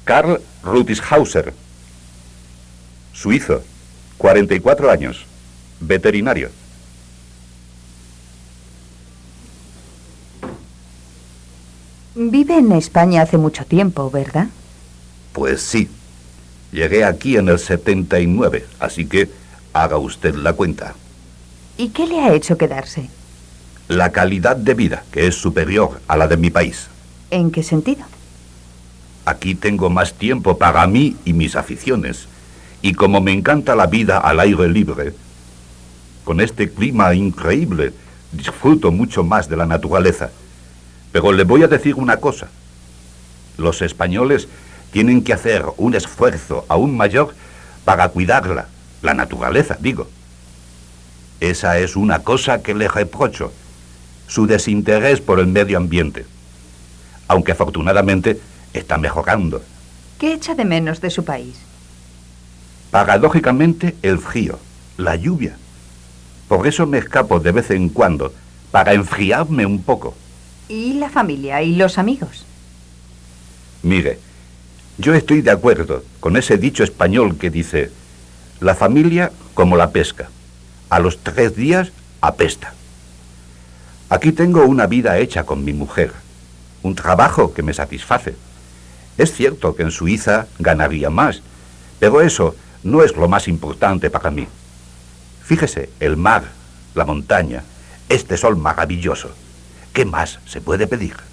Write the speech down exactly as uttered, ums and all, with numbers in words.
Karl Rutishauser, suizo, cuarenta y cuatro años, veterinario. Vive en España hace mucho tiempo, ¿verdad? Pues sí. Llegué aquí en el setenta y nueve, así que haga usted la cuenta. ¿Y qué le ha hecho quedarse? La calidad de vida, que es superior a la de mi país. ¿En qué sentido? Aquí tengo más tiempo para mí y mis aficiones. Y como me encanta la vida al aire libre, con este clima increíble, disfruto mucho más de la naturaleza. Pero le voy a decir una cosa. Los españoles tienen que hacer un esfuerzo aún mayor para cuidarla, la naturaleza, digo. Esa es una cosa que le reprocho, su desinterés por el medio ambiente. Aunque afortunadamente está mejorando. ¿Qué echa de menos de su país? Paradójicamente, el frío, la lluvia. Por eso me escapo de vez en cuando, para enfriarme un poco. ¿Y la familia y los amigos? Mire, yo estoy de acuerdo con ese dicho español que dice: la familia como la pesca, a los tres días apesta. Aquí tengo una vida hecha con mi mujer, un trabajo que me satisface. Es cierto que en Suiza ganaría más, pero eso no es lo más importante para mí. Fíjese, el mar, la montaña, este sol maravilloso. ¿Qué más se puede pedir?